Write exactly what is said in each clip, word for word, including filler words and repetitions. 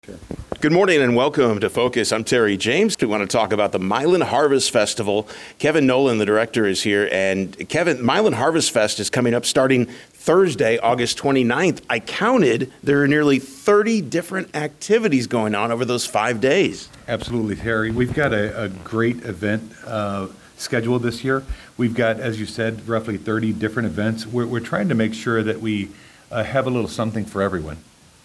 Sure. Good morning and welcome to Focus. I'm Terry James. We want to talk about the Milan Harvest Festival. Kevin Nolan, the director, is here. And Kevin, Milan Harvest Fest is coming up starting Thursday, August twenty-ninth. I counted there are nearly thirty different activities going on over those five days. Absolutely, Terry. We've got a, a great event uh, scheduled this year. We've got, as you said, roughly thirty different events. We're, we're trying to make sure that we uh, have a little something for everyone.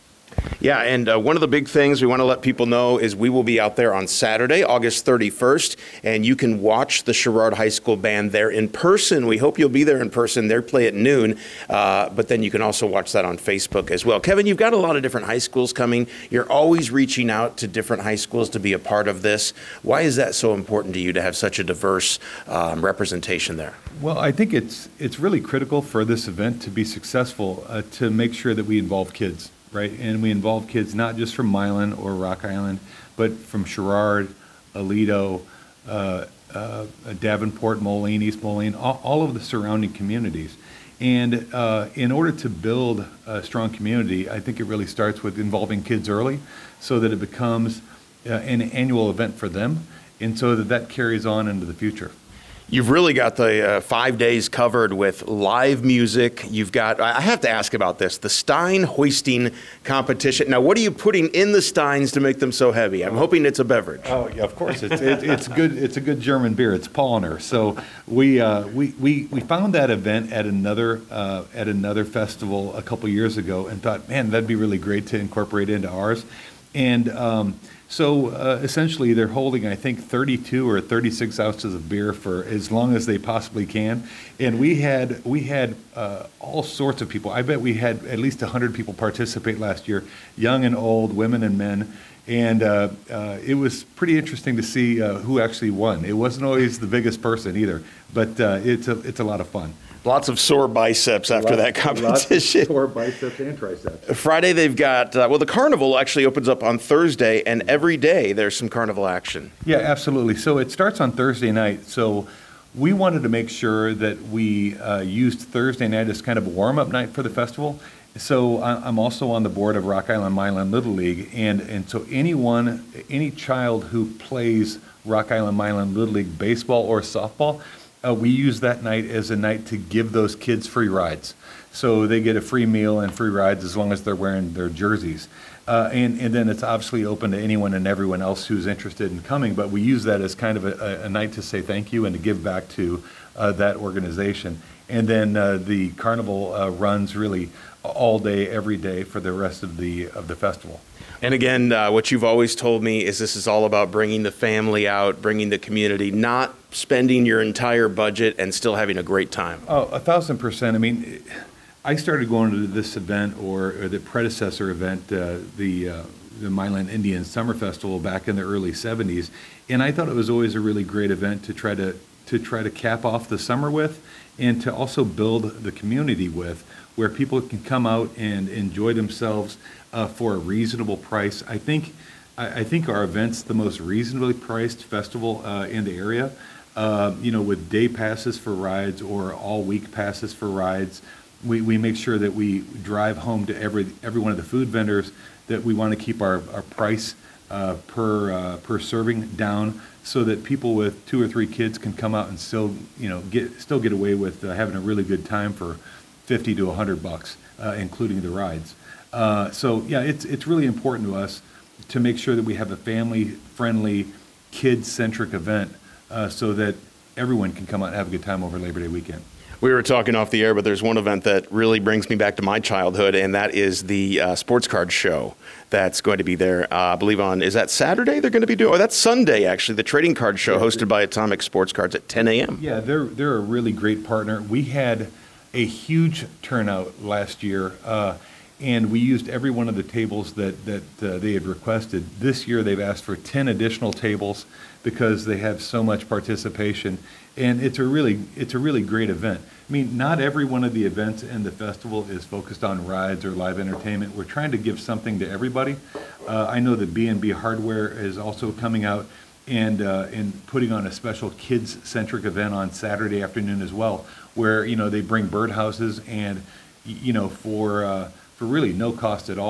Yeah, and uh, one of the big things we want to let people know is we will be out there on Saturday, August thirty-first, and you can watch the Sherrard High School Band there in person. We hope you'll be there in person. They play at noon, uh, but then you can also watch that on Facebook as well. Kevin, you've got a lot of different high schools coming. You're always reaching out to different high schools to be a part of this. Why is that so important to you to have such a diverse um, representation there? Well, I think it's it's really critical for this event to be successful uh, to make sure that we involve kids. Right, and we involve kids not just from Milan or Rock Island, but from Sherrard, Aledo, uh, uh, Davenport, Moline, East Moline, all, all of the surrounding communities. And uh, in order to build a strong community, I think it really starts with involving kids early so that it becomes uh, an annual event for them, and so that that carries on into the future. You've really got the uh, five days covered with live music. You've got, I have to ask about this, the Stein hoisting competition. Now, what are you putting in the Steins to make them so heavy? I'm hoping it's a beverage. Oh, yeah, of course. It's it, it's good. It's a good German beer. It's Paulaner. So we uh, we, we we found that event at another uh, at another festival a couple years ago and thought, man, that'd be really great to incorporate into ours. And um, So uh, essentially, they're holding, I think, thirty-two or thirty-six ounces of beer for as long as they possibly can. And we had we had uh, all sorts of people. I bet we had at least one hundred people participate last year, young and old, women and men. And uh, uh, it was pretty interesting to see uh, who actually won. It wasn't always the biggest person either, but uh, it's a it's a lot of fun. Lots of sore biceps after lots, that competition. Lots of sore biceps and triceps. Friday they've got, uh, well, the carnival actually opens up on Thursday, and every day there's some carnival action. Yeah, absolutely. So it starts on Thursday night. So we wanted to make sure that we uh, used Thursday night as kind of a warm-up night for the festival. So I'm also on the board of Rock Island Milan Little League, and, and so anyone, any child who plays Rock Island Milan Little League baseball or softball, Uh, we use that night as a night to give those kids free rides. So they get a free meal and free rides as long as they're wearing their jerseys. Uh, and, and then it's obviously open to anyone and everyone else who's interested in coming, but we use that as kind of a, a night to say thank you and to give back to uh, that organization. And then uh, the carnival uh, runs really all day, every day for the rest of the of the festival. And again, uh, what you've always told me is this is all about bringing the family out, bringing the community, not spending your entire budget and still having a great time. Oh, a thousand percent. I mean, I started going to this event or, or the predecessor event, uh, the uh, the Milan Indian Summer Festival back in the early seventies, and I thought it was always a really great event to try to to try to cap off the summer with, and to also build the community with, where people can come out and enjoy themselves uh, for a reasonable price. I think I, I think our event's the most reasonably priced festival uh, in the area. Uh, you know, with day passes for rides or all week passes for rides, we, we make sure that we drive home to every every one of the food vendors that we want to keep our, our price uh, per uh, per serving down, so that people with two or three kids can come out and still you know get still get away with uh, having a really good time for fifty to a hundred bucks, uh, including the rides. Uh, so yeah, it's it's really important to us to make sure that we have a family-friendly, kid-centric event, uh, so that everyone can come out and have a good time over Labor Day weekend. We were talking off the air, but there's one event that really brings me back to my childhood, and that is the uh, sports card show that's going to be there, uh, I believe on, is that Saturday they're going to be doing? Oh, that's Sunday, actually, the trading card show hosted by Atomic Sports Cards at ten a.m. Yeah, they're, they're a really great partner. We had a huge turnout last year, uh, and we used every one of the tables that, that uh, they had requested. This year they've asked for ten additional tables because they have so much participation, and it's a really it's a really great event. I mean, not every one of the events in the festival is focused on rides or live entertainment. We're trying to give something to everybody. Uh, I know that B and B Hardware is also coming out and uh, and putting on a special kids-centric event on Saturday afternoon as well, where you know they bring birdhouses and you know for uh, for really no cost at all,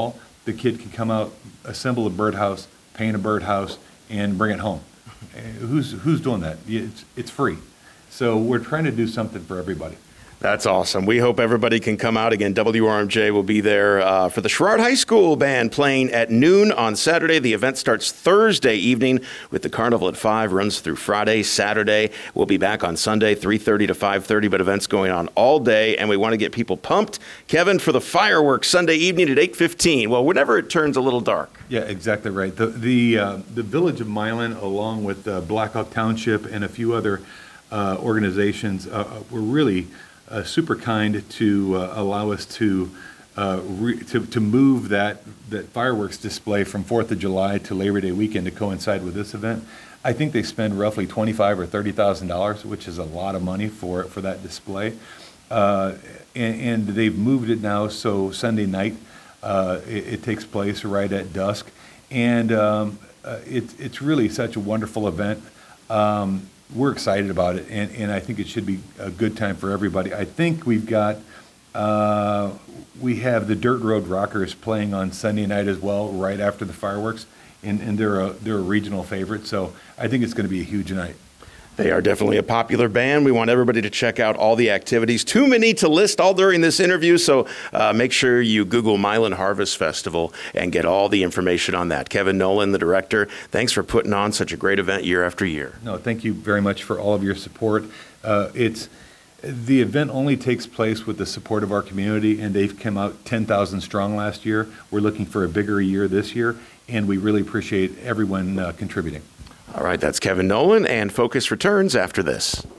the kid can come out, assemble a birdhouse, paint a birdhouse, and bring it home. Uh, Who's, who's doing that? Yeah, It's, it's free. So we're trying to do something for everybody. That's awesome. We hope everybody can come out. Again, W R M J will be there uh, for the Sherrard High School band playing at noon on Saturday. The event starts Thursday evening with the carnival at five, runs through Friday, Saturday. We'll be back on Sunday, three thirty to five thirty, but events going on all day, and we want to get people pumped. Kevin, for the fireworks Sunday evening at eight fifteen. Well, whenever it turns a little dark. Yeah, exactly right. The the uh, the Village of Milan, along with uh, Blackhawk Township and a few other uh, organizations, uh, were really uh, super kind to uh, allow us to, uh, re- to to move that that fireworks display from Fourth of July to Labor Day weekend to coincide with this event. I think they spend roughly twenty-five or thirty thousand dollars, which is a lot of money for for that display, uh, and, and they've moved it now so Sunday night. Uh, it, it takes place right at dusk, and um, uh, it, it's really such a wonderful event. Um, we're excited about it, and, and I think it should be a good time for everybody. I think we've got, uh, we have the Dirt Road Rockers playing on Sunday night as well, right after the fireworks, and, and they're a, they're a regional favorite, so I think it's going to be a huge night. They are definitely a popular band. We want everybody to check out all the activities. Too many to list all during this interview, so uh, make sure you Google Milan Harvest Festival and get all the information on that. Kevin Nolan, the director, thanks for putting on such a great event year after year. No, thank you very much for all of your support. Uh, it's the event only takes place with the support of our community, and they've come out ten thousand strong last year. We're looking for a bigger year this year, and we really appreciate everyone uh, contributing. All right, that's Kevin Nolan, and Focus returns after this.